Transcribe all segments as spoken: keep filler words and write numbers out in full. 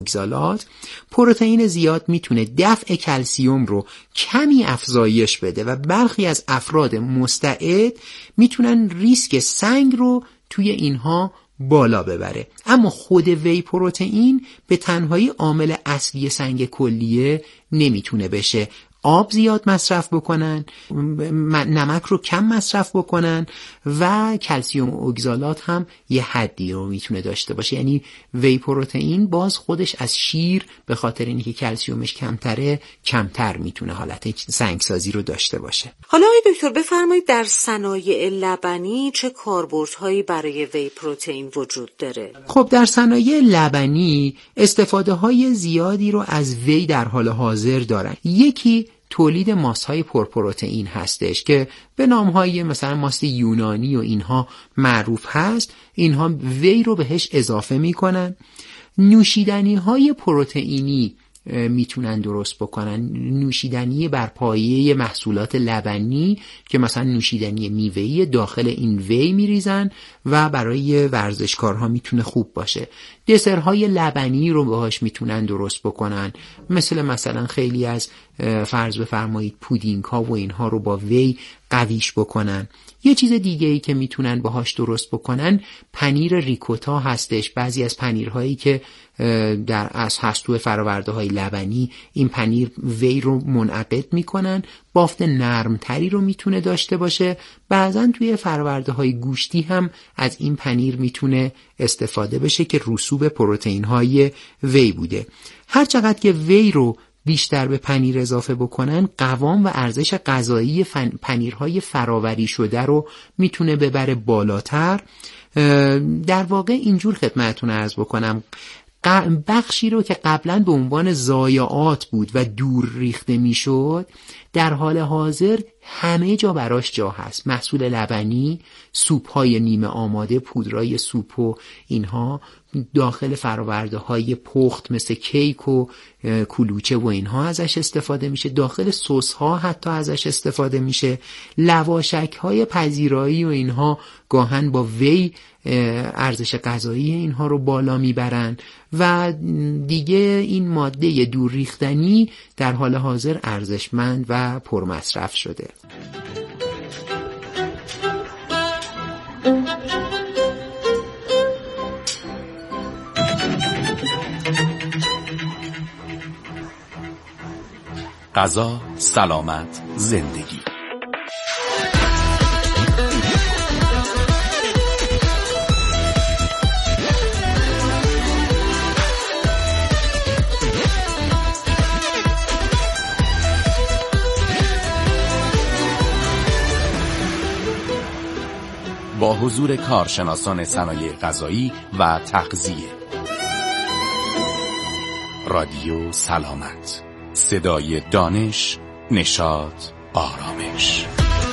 اگزالات. پروتئین زیاد میتونه دفع کلسیوم رو کمی افزایش بده و برخی از افراد مستعد میتونن ریسک سنگ رو توی اینها بالا ببره. اما خود وی پروتئین به تنهایی عامل اصلی سنگ کلیه نمیتونه بشه. آب زیاد مصرف بکنن، نمک رو کم مصرف بکنن و کلسیوم اگزالات هم یه حدی رو میتونه داشته باشه. یعنی وی پروتئین باز خودش از شیر به خاطر اینکه کلسیومش کمتره کمتر میتونه حالت سنگسازی رو داشته باشه. حالا آقای دکتر بفرمایید در صنایع لبنی چه کاربردهایی برای وی پروتئین وجود داره؟ خب در صنایع لبنی استفاده های زیادی رو از وی در حال حاضر دارن. یکی تولید ماست‌های پرپروتئین هستش که به نام‌های مثلا ماست یونانی و اینها معروف هست. اینها وی رو بهش اضافه میکنن. نوشیدنی‌های پروتئینی میتونن درست بکنن، نوشیدنی بر پایه محصولات لبنی که مثلا نوشیدنی میوه‌ای داخل این وی میریزن و برای ورزشکارها میتونه خوب باشه. دسرهای لبنی رو باهاش میتونن درست بکنن، مثل مثلا خیلی از فرض بفرمایید پودینگ ها و اینها رو با وی قویش بکنن. یه چیز دیگه ای که میتونن باهاش درست بکنن پنیر ریکوتا هستش. بعضی از پنیرهایی که در از هست توی فراورده های لبنی این پنیر وی رو منعقد میکنن، بافت نرم تری رو میتونه داشته باشه. بعضا توی فراورده های گوشتی هم از این پنیر میتونه استفاده بشه که رسوب پروتئین های وی بوده. هر چقدر که وی رو بیشتر به پنیر اضافه بکنن، قوام و ارزش غذایی پنیرهای فراوری شده رو میتونه ببره بالاتر. در واقع اینجور خدمتتون عرض بکنم، بخشی رو که قبلا به عنوان ضایعات بود و دور ریخته میشد در حال حاضر همه جا براش جا هست. محصول لبنی، سوپ‌های نیمه آماده، پودرای سوپ و اینها داخل فراورده های پخت مثل کیک و کلوچه و اینها ازش استفاده میشه. داخل سس ها حتی ازش استفاده میشه. لواشک های پذیرایی و اینها گاهن با وی ارزش غذایی اینها رو بالا میبرن و دیگه این ماده دور ریختنی در حال حاضر ارزشمند و پرمصرف شده. غذا، سلامت، زندگی. با حضور کارشناسان صنایع غذایی و تغذیه. رادیو سلامت، صدای دانش، نشاط، آرامش.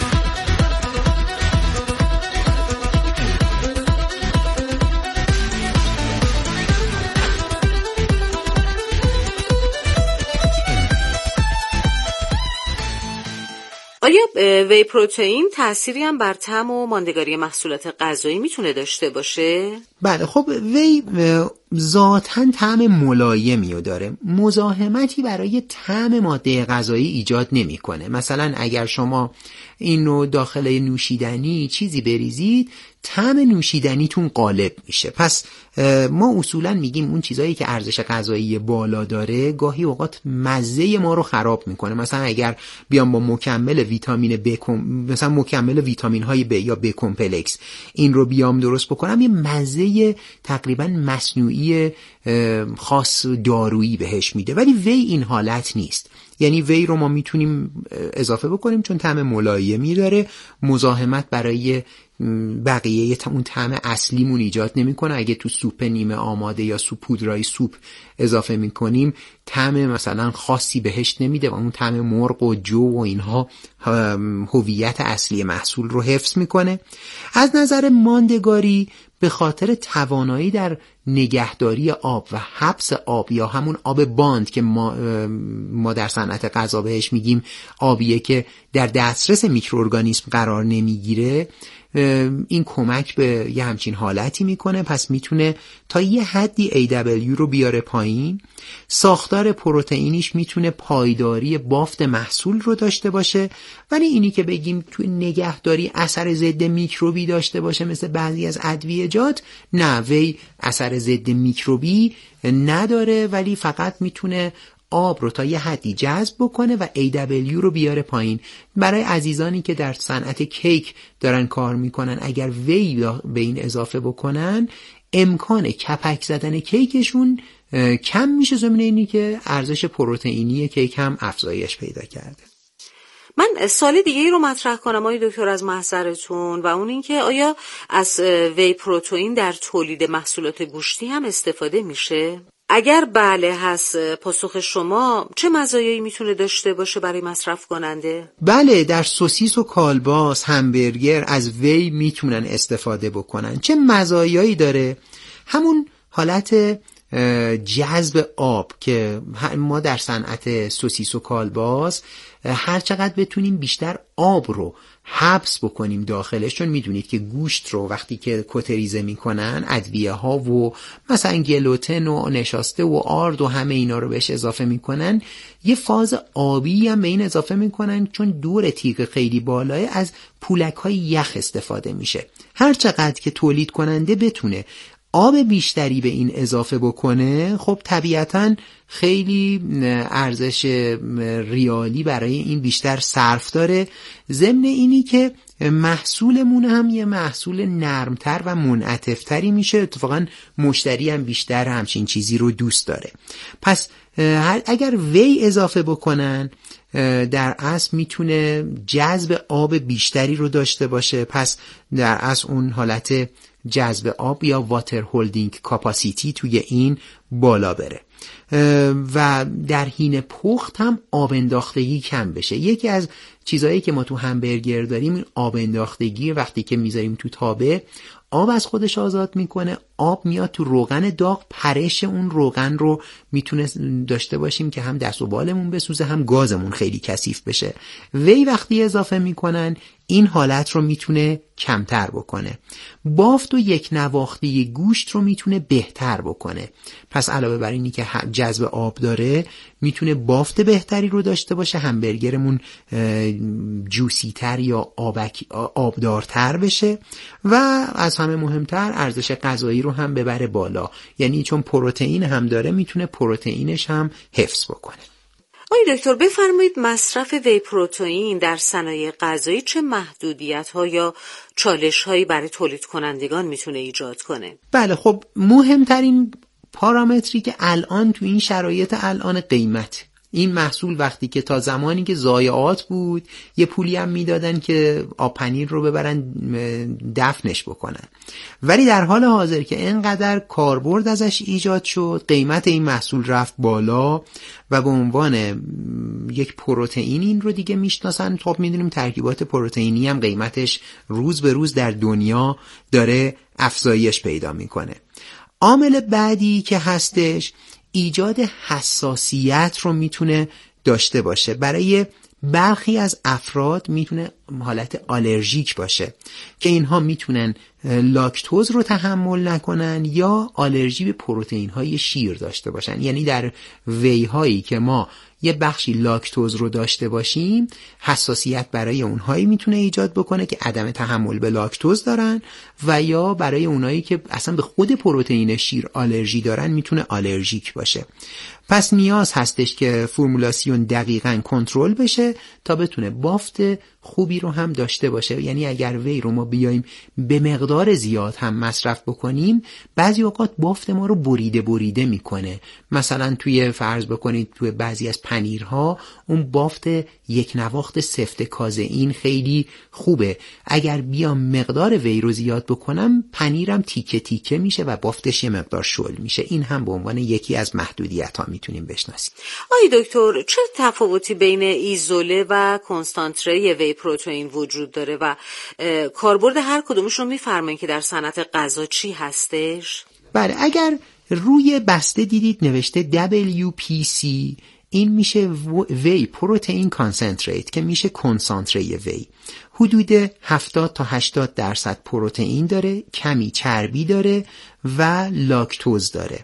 آیا وی پروتئین تأثیری هم بر طعم و ماندگاری محصولات غذایی میتونه داشته باشه؟ بله، خب وی ذاتاً طعم ملایمی رو داره، مزاحمتی برای طعم ماده غذایی ایجاد نمیکنه. مثلا اگر شما اینو داخل نوشیدنی چیزی بریزید، طعم نوشیدنیتون غالب میشه. پس ما اصولا میگیم اون چیزایی که ارزش غذایی بالا داره گاهی اوقات مزه ما رو خراب میکنه. مثلا اگر بیام با مکمل ویتامین ب کم... مثلا مکمل ویتامین های ب یا ب کمپلکس این رو بیام درست بکنم، یه مزه تقریبا مصنوعی خاص دارویی بهش میده، ولی وی این حالت نیست. یعنی وی رو ما میتونیم اضافه بکنیم چون طعم ملایمی داره، مزاحمت برای بقیه اون طعم اصلیمون ایجاد نمیکنه. اگه تو سوپ نیمه آماده یا سوپ پودرای سوپ اضافه میکنیم طعم مثلا خاصی بهش نمیده و اون طعم مرغ و جو و اینها هویت اصلی محصول رو حفظ میکنه. از نظر ماندگاری به خاطر توانایی در نگهداری آب و حبس آب یا همون آب باند که ما, ما در صنعت غذا بهش میگیم آبیه که در دسترس میکروارگانیسم قرار نمیگیره، این کمک به یه همچین حالتی میکنه، پس میتونه تا یه حدی ای دبلیو رو بیاره پایین. ساختار پروتئینیش میتونه پایداری بافت محصول رو داشته باشه، ولی اینی که بگیم تو نگهداری اثر ضد میکروبی داشته باشه مثل بعضی از ادویه‌جات، نه، وی اثر ضد میکروبی نداره، ولی فقط میتونه آب رو تا یه حدی جذب بکنه و ای دبلیو رو بیاره پایین. برای عزیزانی که در صنعت کیک دارن کار میکنن، اگر وی به این اضافه بکنن امکان کپک زدن کیکشون کم میشه، ضمن اینی که ارزش پروتئینی کیک هم افزایش پیدا کرده. من سوال دیگه ای رو مطرح کنم آقای دکتر از محضرتون، و اون این که آیا از وی پروتئین در تولید محصولات گوشتی هم استفاده میشه؟ اگر بله هست، پاسخ شما چه مزایایی میتونه داشته باشه برای مصرف کننده؟ بله، در سوسیس و کالباس، همبرگر از وی میتونن استفاده بکنن. چه مزایایی داره؟ همون حالت جذب آب که ما در صنعت سوسیس و کالباس هر چقدر بتونیم بیشتر آب رو حبس بکنیم داخلش، چون میدونید که گوشت رو وقتی که کتریزه میکنن ادویه ها و مثلا گلوتن و نشاسته و آرد و همه اینا رو بهش اضافه میکنن، یه فاز آبی هم به این اضافه میکنن، چون دور تیغ خیلی بالای از پولک های یخ استفاده میشه. هر چقدر که تولید کننده بتونه آب بیشتری به این اضافه بکنه، خب طبیعتاً خیلی ارزش ریالی برای این بیشتر صرف داره، ضمن اینی که محصولمون هم یه محصول نرمتر و منعطف‌تری میشه. اتفاقاً مشتری هم بیشتر همچین چیزی رو دوست داره. پس اگر وی اضافه بکنن در اصل میتونه جذب آب بیشتری رو داشته باشه، پس در اصل اون حالت جذب آب یا واتر هولدینگ کاپاسیتی توی این بالا بره و در حین پخت هم آب انداختگی کم بشه. یکی از چیزایی که ما تو همبرگر داریم این آب انداختگی، وقتی که میذاریم تو تابه آب از خودش آزاد میکنه، آب میاد تو روغن داغ، پرش اون روغن رو میتونه داشته باشیم که هم دست و بالمون بسوزه هم گازمون خیلی کثیف بشه. وی وقتی اضافه میکنن این حالت رو میتونه کمتر بکنه. بافت و یک نواختی گوشت رو میتونه بهتر بکنه. پس علاوه بر اینی که جذب آب داره میتونه بافت بهتری رو داشته باشه، همبرگرمون جوسی تر یا آبک آبدارتر بشه و از همه مهمتر ارزش غذایی رو هم ببره بالا. یعنی چون پروتئین هم داره میتونه پروتئینش هم حفظ بکنه. آقای دکتر بفرمایید مصرف وی پروتئین در صنایع غذایی چه محدودیت‌ها یا چالش‌هایی برای تولید کنندگان میتونه ایجاد کنه؟ بله، خب مهمترین پارامتری که الان تو این شرایط الان قیمت. این محصول وقتی که تا زمانی که ضایعات بود یه پولی هم میدادن که آب پنیر رو ببرن دفنش بکنن، ولی در حال حاضر که اینقدر کاربرد ازش ایجاد شد قیمت این محصول رفت بالا و به عنوان یک پروتئین این رو دیگه میشناسن. خب میدونیم ترکیبات پروتئینی هم قیمتش روز به روز در دنیا داره افزایش پیدا میکنه. عامل بعدی که هستش ایجاد حساسیت رو میتونه داشته باشه. برای برخی از افراد میتونه حالت آلرژیک باشه که اینها میتونن لاکتوز رو تحمل نکنن یا آلرژی به پروتئین های شیر داشته باشن. یعنی در وی هایی که ما یه بخشی لاکتوز رو داشته باشیم حساسیت برای اونهایی میتونه ایجاد بکنه که عدم تحمل به لاکتوز دارن و یا برای اونایی که اصلا به خود پروتئین شیر آلرژی دارن میتونه آلرژیک باشه. پس نیاز هستش که فرمولاسیون دقیقاً کنترل بشه تا بتونه بافت خوبی رو هم داشته باشه. یعنی اگر وی رو ما بیایم به مقدار زیاد هم مصرف بکنیم بعضی اوقات بافت ما رو بریده بریده میکنه. مثلا توی فرض بکنید توی بعضی از پنیرها اون بافت یک نواخت سفت کازئین خیلی خوبه، اگر بیام مقدار وی رو زیاد بکنم پنیرم تیکه تیکه میشه و بافتش یه مقدار شل میشه. این هم به عنوان یکی از محدودیت ها میتونیم بشناسیم. آقای دکتر چه تفاوتی بین ایزوله و کنسانتره وی پروتئین وجود داره و کاربرد هر کدومش رو میفرمایید که در صنعت غذا چی هستش؟ بله، اگر روی بسته دیدید نوشته دبلیو پی سی این میشه وی پروتئین کانسنتریت که میشه کنسانتره وی. حدود هفتاد تا هشتاد درصد پروتئین داره، کمی چربی داره و لاکتوز داره.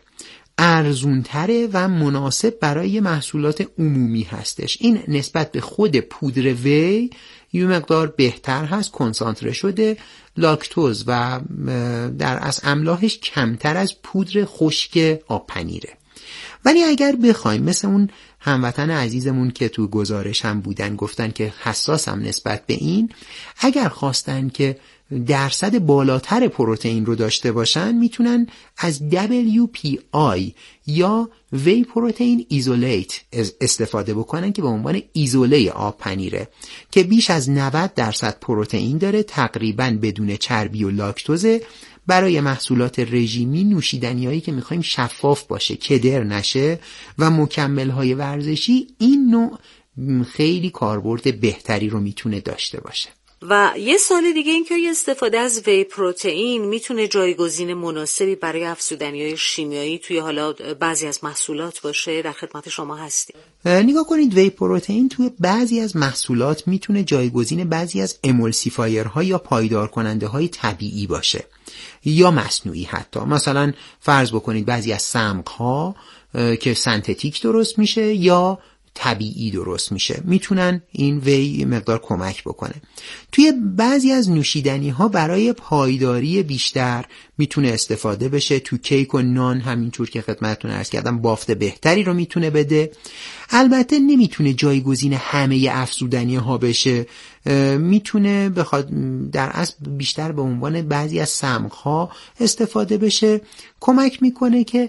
ارزونتره و مناسب برای محصولات عمومی هستش. این نسبت به خود پودر وی یه مقدار بهتر هست، کنسانتره شده، لاکتوز و در اصل املاحش کمتر از پودر خشک آب پنیره. ولی اگر بخوایم مثل اون هموطن عزیزمون که تو گزارش هم بودن گفتن که حساس هم نسبت به این، اگر خواستن که درصد بالاتر پروتئین رو داشته باشن میتونن از دبلیو پی آی یا وی پروتئین ایزولیت استفاده بکنن که به عنوان ایزوله آب پنیره که بیش از نود درصد پروتئین داره، تقریبا بدون چربی و لاکتوزه. برای محصولات رژیمی، نوشیدنیایی که میخوایم شفاف باشه، کدر نشه و مکمل‌های ورزشی، این نوع خیلی کاربرد بهتری رو میتونه داشته باشه. و یه سوال دیگه این که استفاده از وی پروتئین میتونه جایگزین مناسبی برای افزودنی‌های شیمیایی توی حالا بعضی از محصولات باشه؟ در خدمت شما هستیم. نگاه کنید، وی پروتئین توی بعضی از محصولات میتونه جایگزین بعضی از امولسیفایرها یا پایدار کننده های طبیعی باشه یا مصنوعی. حتی مثلا فرض بکنید بعضی از صمغ‌ها که سنتتیک درست میشه یا طبیعی درست میشه، میتونن این وی مقدار کمک بکنه. توی بعضی از نوشیدنی ها برای پایداری بیشتر میتونه استفاده بشه. تو کیک و نان همینطور که خدمتتون عرض کردم بافت بهتری رو میتونه بده. البته نمیتونه جایگزین همه افزودنی ها بشه، میتونه بخواد در اصل بیشتر به عنوان بعضی از صمغ ها استفاده بشه. کمک میکنه که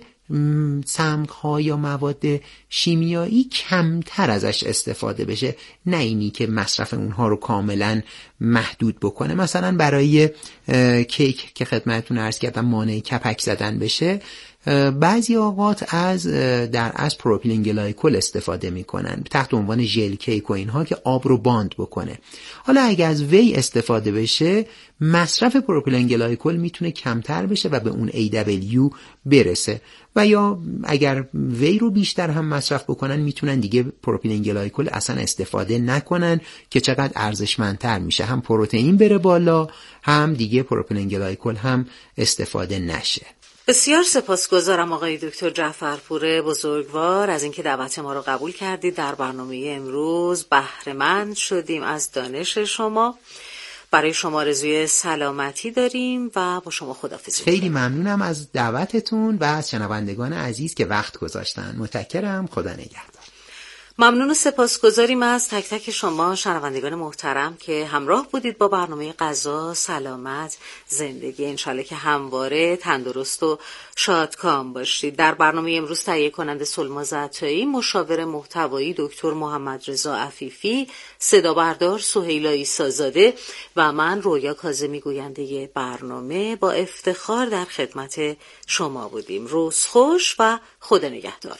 صمغ‌ها یا مواد شیمیایی کمتر ازش استفاده بشه، نه اینی که مصرف اونها رو کاملا محدود بکنه. مثلا برای کیک که خدمتتون عرض کردم مانع کپک زدن بشه، بعضی اوقات از در از پروپیلن گلایکول استفاده میکنن تحت عنوان ژل کیک و اینها که آب رو باند بکنه. حالا اگه از وی استفاده بشه، مصرف پروپیلن گلایکول میتونه کمتر بشه و به اون ای دبلیو برسه. و یا اگر وی رو بیشتر هم مصرف بکنن، میتونن دیگه پروپیلن گلایکول اصلا استفاده نکنن که چقدر ارزشمندتر میشه، هم پروتئین بره بالا، هم دیگه پروپیلن گلایکول هم استفاده نشه. بسیار سپاسگزارم آقای دکتر جعفرپور بزرگوار از اینکه دعوت ما رو قبول کردید. در برنامه امروز بهره مند شدیم از دانش شما. برای شما آرزوی سلامتی داریم و با شما خداحافظی. خیلی ممنونم از دعوتتون و از شنوندگان عزیز که وقت گذاشتن. متشکرم. خدا نگهدار. ممنون و سپاسگزاریم از تک تک شما شنوندگان محترم که همراه بودید با برنامه غذا سلامت زندگی. انشالله که همواره تندرست و شادکام باشید. در برنامه امروز تهیه کننده سلما عطایی، مشاور محتوایی دکتر محمد رضا عفیفی، صدا بردار سهیلا عیسی‌زاده و من رویا کاظمی گوینده برنامه با افتخار در خدمت شما بودیم. روز خوش و خدا نگهدار.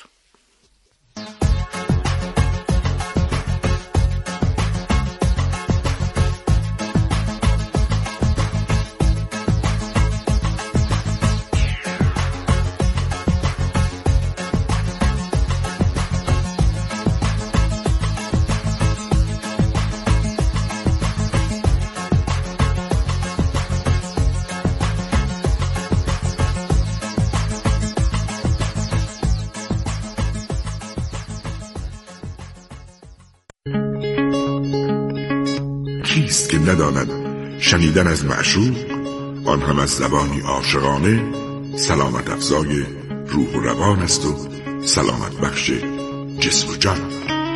کیست که نداند شنیدن از معشوق، آن هم از زبانی عاشقانه، سلامت افزای روح و روان است و سلامت بخش جسم و جان.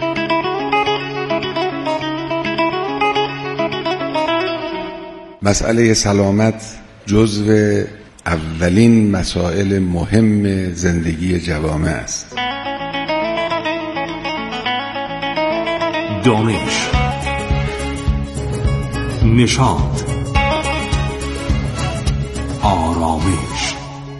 مسئله سلامت جزو اولین مسائل مهم زندگی جوامع است. دانش، نشاط، آرامش.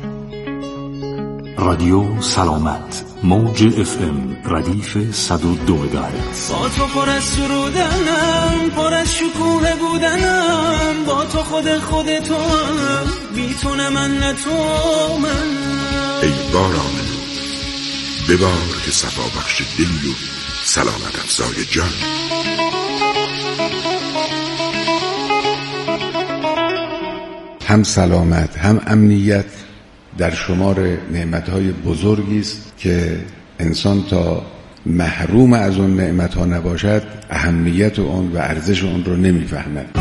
رادیو سلامت، موج اف ام ردیف صد و دو مگاهرتز. با تو پر از سرودنم، پر از شکوه بودنم، با تو خود خود تو هم، بی تو نه من نه تو من. ای باران ببار که صفا بخش دل و سلامت افزای جان. هم سلامت هم امنیت در شمار نعمتهای بزرگی است که انسان تا محروم از اون نعمتها نباشد اهمیت اون و ارزش اون رو نمیفهمد.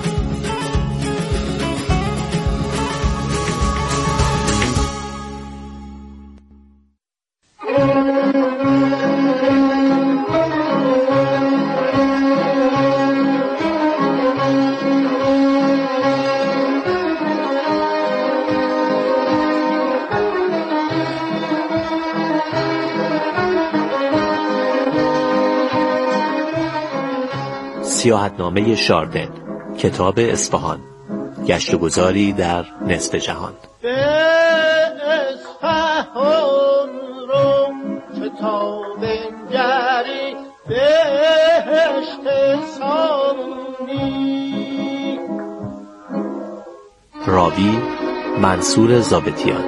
سیاحتنامه شاردن، کتاب اصفهان، گشت و گذاری در نصف جهان. به اصفهان رو کتاب انگری بهشت سامونی. راوی منصور ضابطیان.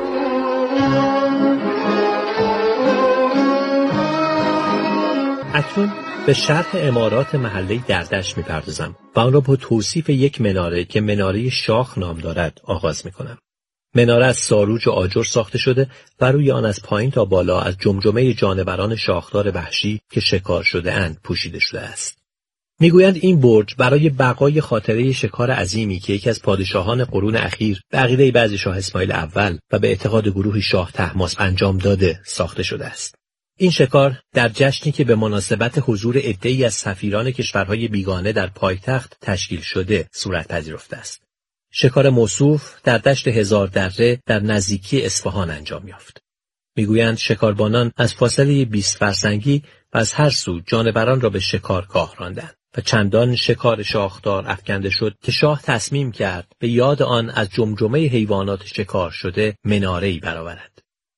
اکنون به شرح عمارات محله دردشت می‌پردازم و آن را با توصیف یک مناره که مناره شاخ نام دارد آغاز می‌کنم. مناره از ساروج و آجر ساخته شده و روی آن از پایین تا بالا از جمجمه جانوران شاخدار وحشی که شکار شده اند پوشیده شده است. میگویند این برج برای بقای خاطره شکار عظیمی که یکی از پادشاهان قرون اخیر به عقیده بعضی شاه اسماعیل اول و به اعتقاد گروهی شاه طهماسپ انجام داده ساخته شده است. این شکار در جشنی که به مناسبت حضور عده‌ای از سفیران کشورهای بیگانه در پایتخت تشکیل شده صورت پذیرفته است. شکار موصوف در دشت هزار دره در نزدیکی اصفهان انجام یافت. میگویند شکاربانان از فاصله بیست فرسنگی و از هر سو جانوران را به شکارگاه راندند و چندان شکار شاخدار افکنده شد که شاه تصمیم کرد به یاد آن از جمجمه حیوانات شکار شده مناره‌ای برآورد.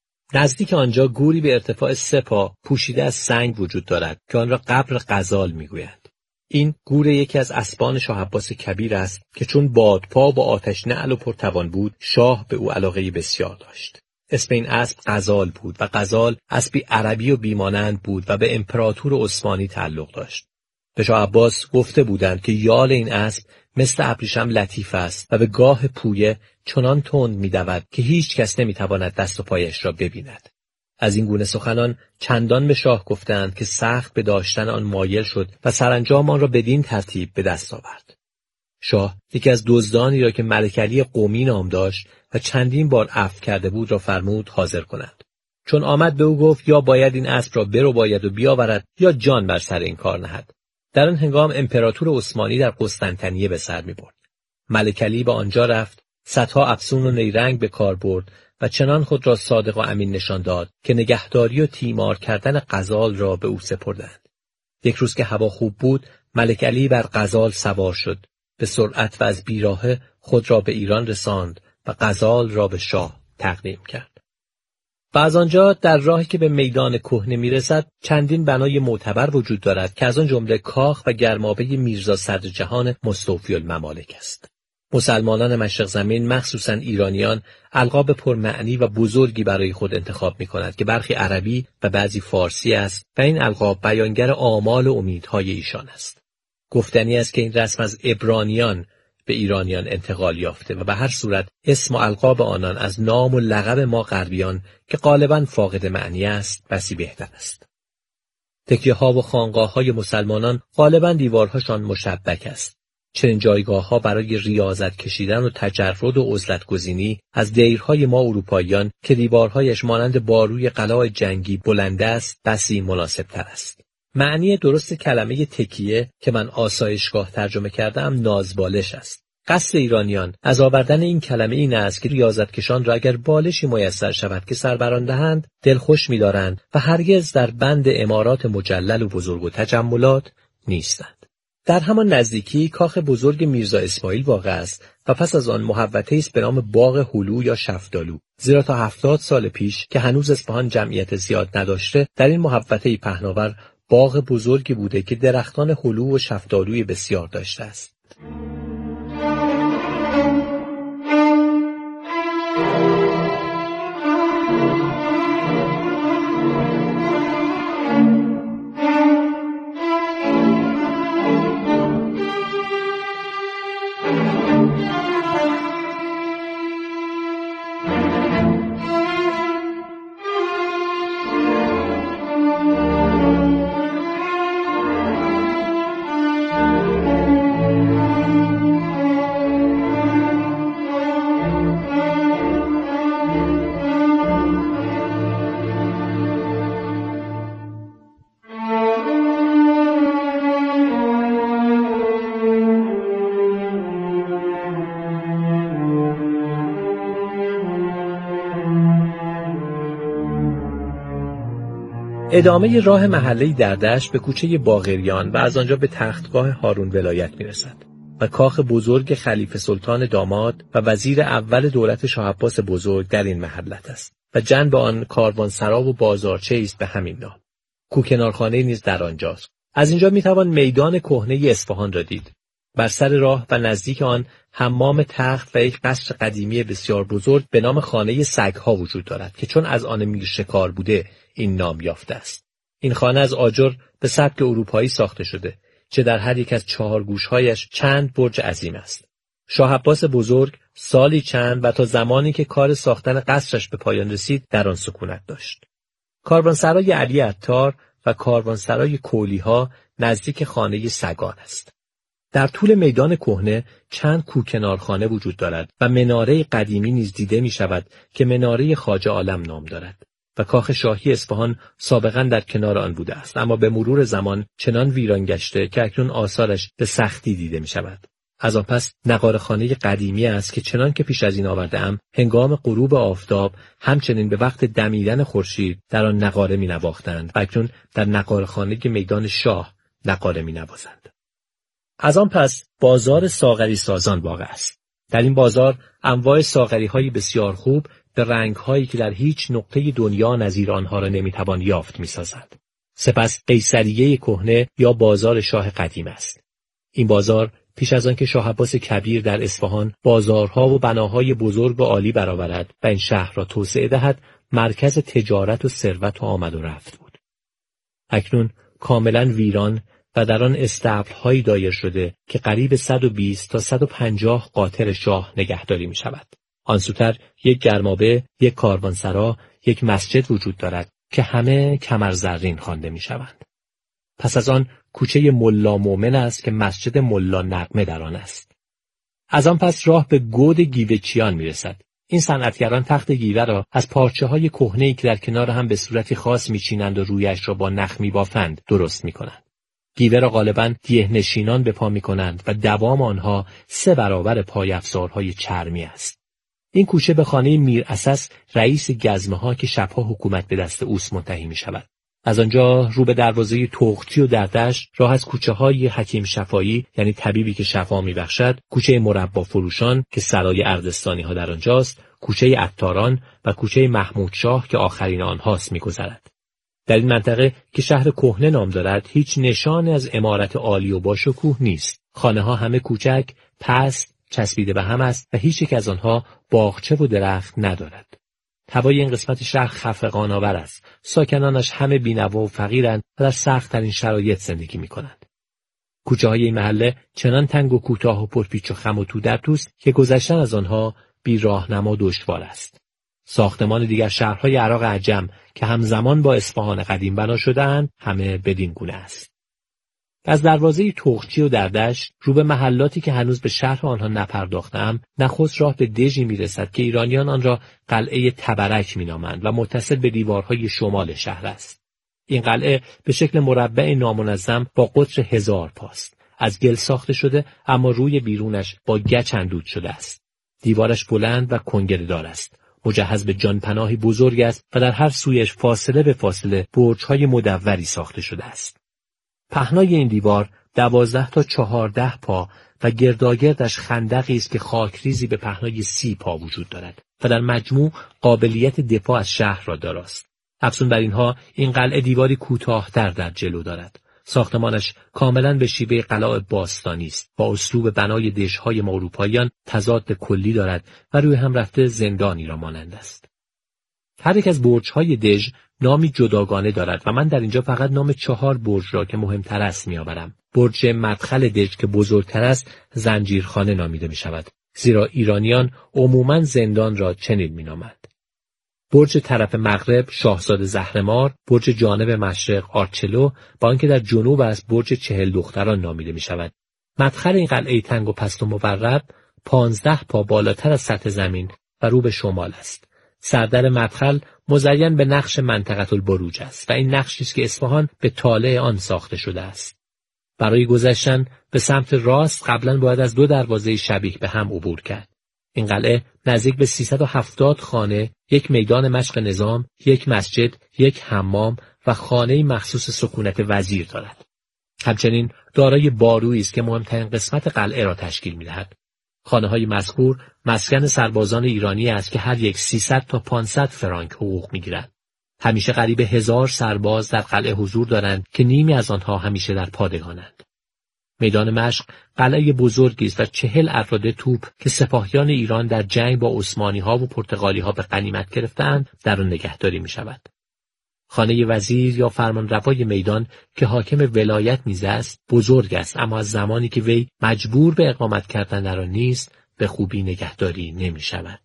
نزدیک آنجا گوری به ارتفاع سه پا پوشیده از سنگ وجود دارد که آن را قبر غزال میگویند. این گور یکی از اسبان شاه عباس کبیر است که چون بادپا و آتش نعل و پرتوان بود شاه به او علاقه بسیار داشت. اسم این اسب غزال بود و غزال اسبی عربی و بیمانند بود و به امپراتور عثمانی تعلق داشت. به شاه عباس گفته بودند که یال این اسب مثل ابریشم لطیف است و به گاه پویه چنان تند می‌دود که هیچ کس نمی‌تواند دست و پایش را ببیند. از این گونه سخنان چندان به شاه گفتند که سخت به داشتن آن مایل شد و سرانجام آن را بدین ترتیب به دست آورد. شاه یکی از دزدانی را که ملک علی قمی نام داشت و چندین بار عفو کرده بود را فرمود حاضر کند. چون آمد به او گفت یا باید این اسب را برو باید و بیاورد یا جان بر سر این کار نهد. در آن هنگام امپراتور عثمانی در قسطنطنیه به سر می‌برد. ملک علی به آنجا رفت، صدها افسون و نیرنگ به کار برد و چنان خود را صادق و امین نشان داد که نگهداری و تیمار کردن غزال را به او سپردند. یک روز که هوا خوب بود، ملک علی بر غزال سوار شد، به سرعت و از بیراهه خود را به ایران رساند و غزال را به شاه تقدیم کرد. و از آنجا در راهی که به میدان کهنه میرسد چندین بنای معتبر وجود دارد که از آن جمله کاخ و گرمابه میرزا صدر جهان مستوفی الممالک است. مسلمانان مشرق زمین مخصوصاً ایرانیان القاب پرمعنی و بزرگی برای خود انتخاب می‌کنند که برخی عربی و بعضی فارسی است و این القاب بیانگر آمال و امیدهای ایشان است. گفتنی است که این رسم از عبرانیان به ایرانیان انتقال یافته و به هر صورت اسم و القاب آنان از نام و لقب ما غربیان که غالباً فاقد معنی است بسی بهتر است. تکیه‌ها و خانقاه‌های مسلمانان غالباً دیوارهاشان مشبک است. چنین جایگاه‌ها برای ریاضت کشیدن و تجرد و عزلت گزینی از دیرهای ما اروپاییان که دیوارهایش مانند باروی قلعه جنگی بلند است بسی مناسب‌تر است. معنی درست کلمه تکیه که من آسایشگاه ترجمه کردم نازبالش است. قصد ایرانیان از آوردن این کلمه این است که ریاضتکشان را اگر بالشی میسر شود که سر بران دهند دلخوش می‌دارند و هرگز در بند امارات مجلل و بزرگ و تجملات نیستند. در همان نزدیکی کاخ بزرگ میرزا اسماعیل واقع است و پس از آن محوطه‌ای است به نام باغ هلو یا شفتالو، زیرا تا هفتاد سال پیش که هنوز اصفهان جمعیت زیاد نداشته در این محوطه پهناور باغ بزرگی بوده که درختان هلو و شفتالوی بسیار داشته است. ادامه راه محله‌ای در دشت به کوچه باقریان و از آنجا به تختگاه هارون ولایت میرسد و کاخ بزرگ خلیفه سلطان داماد و وزیر اول دولت شاه عباس بزرگ در این محلت است و جنب آن کاروانسرا و بازارچه است به همین نام. کوکنارخانه نیز در آنجاست. از اینجا میتوان میدان کهنه اصفهان را دید. بر سر راه و نزدیک آن حمام تخت و یک قصر قدیمی بسیار بزرگ به نام خانه سگ‌ها وجود دارد که چون از آن میرشکار بوده این نام یافته است. این خانه از آجر به سبک اروپایی ساخته شده که در هر یک از چهار گوشهایش چند برج عظیم است. شاه عباس بزرگ سالی چند و تا زمانی که کار ساختن قصرش به پایان رسید در آن سکونت داشت. کاروانسرای علی عطار و کاروانسرای کولی‌ها نزدیک خانه سگان است. در طول میدان کهنه چند کوکنارخانه وجود دارد و مناره قدیمی نیز دیده می شود که مناره خواجه عالم نام دارد و کاخ شاهی اصفهان سابقاً در کنار آن بوده است، اما به مرور زمان چنان ویران گشته که اکنون آثارش به سختی دیده می شود. از آن پس نقاره‌خانه قدیمی است که چنان که پیش از این آورده‌ام هنگام غروب آفتاب همچنین به وقت دمیدن خورشید در آن نقاره می نواختند و اکنون در نقاره‌خانه میدان شاه نقاره می نوازند. از آن پس بازار ساغری سازان واقع است. در این بازار انواع ساغری‌های بسیار خوب به رنگ‌هایی که در هیچ نقطه دنیا نظیر آنها را نمی‌توان یافت می‌سازند. سپس قیصریه کهنه یا بازار شاه قدیم است. این بازار پیش از آن که شاه عباس کبیر در اصفهان بازارها و بناهای بزرگ و عالی برآورد و این شهر را توسعه دهد، مرکز تجارت و ثروت و آمد و رفت بود. اکنون کاملاً ویران و در آن استبل‌هایی دایر شده که قریب صد و بیست تا صد و پنجاه قاطر شاه نگهداری می‌شود. آن سوتر یک گرمابه، یک کاروانسرا، یک مسجد وجود دارد که همه کمر زرین خوانده می‌شوند. پس از آن کوچه ملا مومن است که مسجد ملا نغمه در آن است. از آن پس راه به گود گیوه‌چیان می‌رسد. این صنعتگران تخت گیوه را از پارچه‌های کهنه‌ای که در کنار هم به صورتی خاص می‌چینند و رویش را با نخ می‌بافند درست می‌کنند. گیوه را غالباً دیه نشینان به پا می‌کنند و دوام آنها سه برابر پای افزارهای چرمی است. این کوچه به خانه میر اساس رئیس گزمه‌ها که شبها حکومت به دست اوست منتهی می‌شود. از آنجا رو به دروازه تختی و دردشت راه از کوچه‌های حکیم شفایی یعنی طبیبی که شفا می‌بخشد، کوچه مربا فروشان که سرای اردستانی‌ها در آنجاست، کوچه عطاران و کوچه محمود شاه که آخرین آنهاست می‌گذرد. در این منطقه که شهر کهنه نام دارد هیچ نشانی از عمارت عالی و باشکوه نیست. خانه‌ها همه کوچک، پست، چسبیده به هم است و هیچ یک از آنها باغچه و درخت ندارد. هوای این قسمت شهر خفقان آور است. ساکنانش همه بی‌نوا و فقیرند و در سخت‌ترین شرایط زندگی می‌کنند. کوچه‌های این محله چنان تنگ و کوتاه و پرپیچ و خم و تودرتوست که گذشتن از آنها بی راهنما دشوار است. ساختمان دیگر شهرهای عراق عجم که همزمان با اصفهان قدیم بنا شده‌اند همه بدین گونه است. از دروازه تخچی و دردشت رو به محلاتی که هنوز به شرح آنها نپرداختم، نخست راه به دژی میرسد که ایرانیان آن را قلعه تبرک مینامند و متصل به دیوارهای شمال شهر است. این قلعه به شکل مربع نامنظم با قطر هزار پاست. از گل ساخته شده اما روی بیرونش با گچ اندود شده است. دیوارش بلند و کنگره‌دار است. مجهز به جانپناهی بزرگ است و در هر سویش فاصله به فاصله برج‌های مدوری ساخته شده است. پهنای این دیوار دوازده تا چهارده پا و گرداگردش خندقی است که خاکریزی به پهنای سی پا وجود دارد و در مجموع قابلیت دفاع از شهر را داراست. افزون بر اینها این قلعه دیواری کوتاه‌تر در جلو دارد. ساختمانش کاملاً به شیوه قلعه باستانی است. با اسلوب بنای دژهای اروپاییان تضاد کلی دارد و روی هم رفته زندانی را مانند است. هر یک از برج‌های دژ نامی جداگانه دارد و من در اینجا فقط نام چهار برج را که مهمتر است می‌آورم. برج مدخل دژ که بزرگتر است زنجیرخانه نامیده می‌شود، زیرا ایرانیان عموماً زندان را چنین می‌نامند. برج طرف مغرب شاهزاده زهرمار، برج جانب مشرق آرچلو و آنکه در جنوب است برج چهل دختران نامیده می‌شود. مدخل این قلعه تنگ و پست و مورب پانزده پا بالاتر از سطح زمین و رو به شمال است. سردر مدخل مزین به نقش منطقه البروج است و این نقشی است که اصفهان به طالع آن ساخته شده است. برای گذشتن به سمت راست قبلا باید از دو دروازه شبیه به هم عبور کرد. این قلعه نزدیک به سیصد و هفتاد خانه، یک میدان مشق نظام، یک مسجد، یک حمام و خانه مخصوص سکونت وزیر دارد. همچنین دارای بارویی است که مهمترین قسمت قلعه را تشکیل می‌دهد. خانه‌های مذکور مسکن سربازان ایرانی است که هر یک سیصد تا پانصد فرانک حقوق می‌گیرند. همیشه قریب هزار سرباز در قلعه حضور دارند که نیمی از آنها همیشه در پادگانند. میدان مشق قلعه بزرگی است و چهل اراده توپ که سپاهیان ایران در جنگ با عثمانی‌ها و پرتغالی‌ها به غنیمت گرفته‌اند در آن نگهداری می‌شود. خانه وزیر یا فرمانروای میدان که حاکم ولایت نیز است بزرگ است، اما از زمانی که وی مجبور به اقامت کردن در آن نیست به خوبی نگهداری نمی‌شود.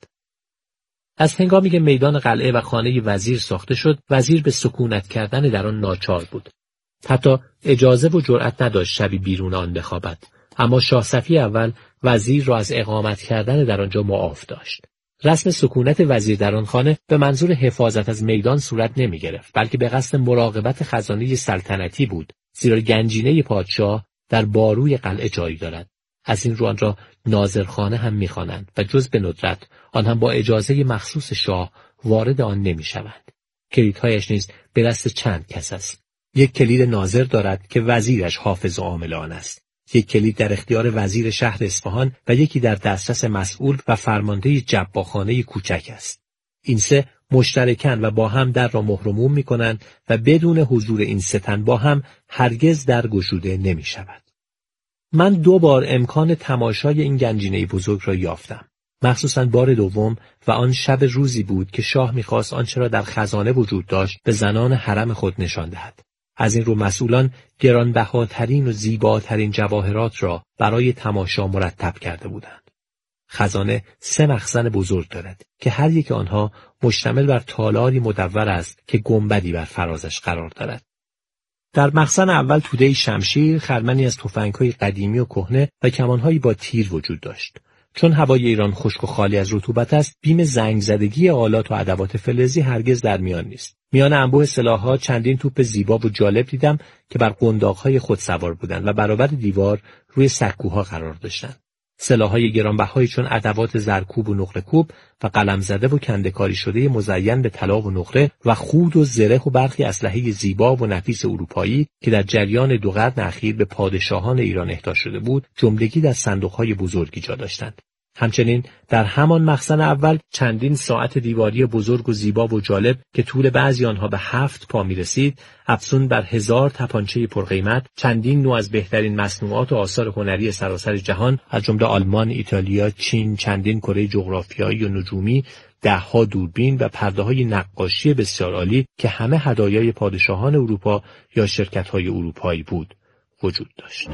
از هنگامی که میدان قلعه و خانه وزیر ساخته شد، وزیر به سکونت کردن در آن ناچار بود. حتی اجازه و جرأت نداشت شبی بیرون آن بخوابد، اما شاه صفی اول وزیر را از اقامت کردن در آنجا معاف داشت. رسم سکونت وزیر در آن خانه به منظور حفاظت از میدان صورت نمی گرفت، بلکه به قصد مراقبت خزانه سلطنتی بود، زیرا گنجینه پادشاه در باروی قلعه جای دارد. از این رو آن را ناظرخانه هم می خوانند و جز به ندرت آن هم با اجازه مخصوص شاه وارد آن نمی شوند. کلیدهایش نیز به دست چند کس است. یک کلید ناظر دارد که وزیرش حافظ و عامل آن است. یک کلید در اختیار وزیر شهر اصفهان و یکی در دسترس مسئول و فرمانده جباخانه کوچک است. این سه مشترکاً و با هم در را مهر و موم می‌کنند و بدون حضور این سه تن با هم هرگز در گشوده نمی‌شود. من دو بار امکان تماشای این گنجینه بزرگ را یافتم. مخصوصاً بار دوم و آن شب روزی بود که شاه می‌خواست آنچه را در خزانه وجود داشت به زنان حرم خود نشان دهد. از این رو مسئولان گرانبهاترین و زیباترین جواهرات را برای تماشا مرتب کرده بودند. خزانه سه مخزن بزرگ دارد که هر یک آنها مشتمل بر تالاری مدور است که گنبدی بر فرازش قرار دارد. در مخزن اول توده شمشیر، خرمنی از تفنگ‌های قدیمی و کهنه و کمان‌هایی با تیر وجود داشت. چون هوای ایران خشک و خالی از رطوبت است، بیم زنگ زدگی آلات و ادوات فلزی هرگز در میان نیست. میان انبوه سلاح‌ها چندین توپ زیبا و جالب دیدم که بر قنداق‌های خود سوار بودند و برابر دیوار روی سکوها قرار داشتند. سلاح‌های گرانبهای چون ادوات زرکوب و نقره‌کوب و قلم زده و کنده‌کاری شده مزین به طلا و نقره و خود و زره و برخی اسلحه زیبا و نفیس اروپایی که در جریان دو قرن اخیر به پادشاهان ایران اهدا شده بود، جملگی در صندوق‌های بزرگی جا داشتند. همچنین در همان مخزن اول چندین ساعت دیواری بزرگ و زیبا و جالب که طول بعضی آنها به هفت پا می رسید، افزون بر هزار تپانچه پرقیمت، چندین نوع از بهترین مصنوعات و آثار هنری سراسر جهان از جمله آلمان، ایتالیا، چین، چندین کره جغرافیایی و نجومی، دهها دوربین و پرده‌های نقاشی بسیار عالی که همه هدایای پادشاهان اروپا یا شرکت‌های اروپایی بود وجود داشت.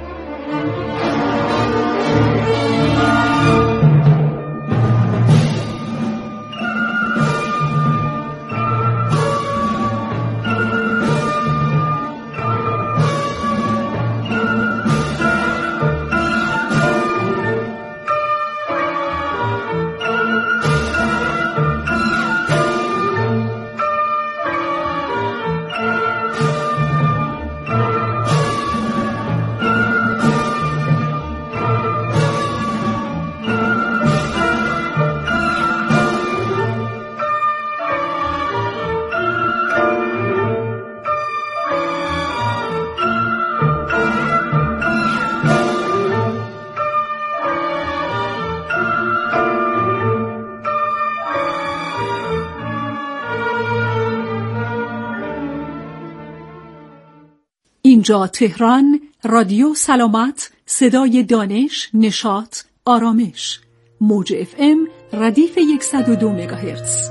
اینجا تهران، رادیو سلامت، صدای دانش، نشاط، آرامش. موج اف ام ردیف صد و دو مگاهرتز.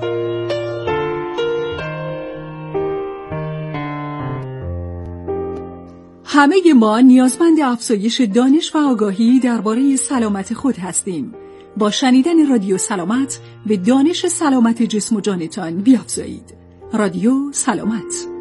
همه ما نیازمند افزایش دانش و آگاهی درباره سلامت خود هستیم. با شنیدن رادیو سلامت به دانش سلامت جسم و جانتان بیافزایید. رادیو سلامت.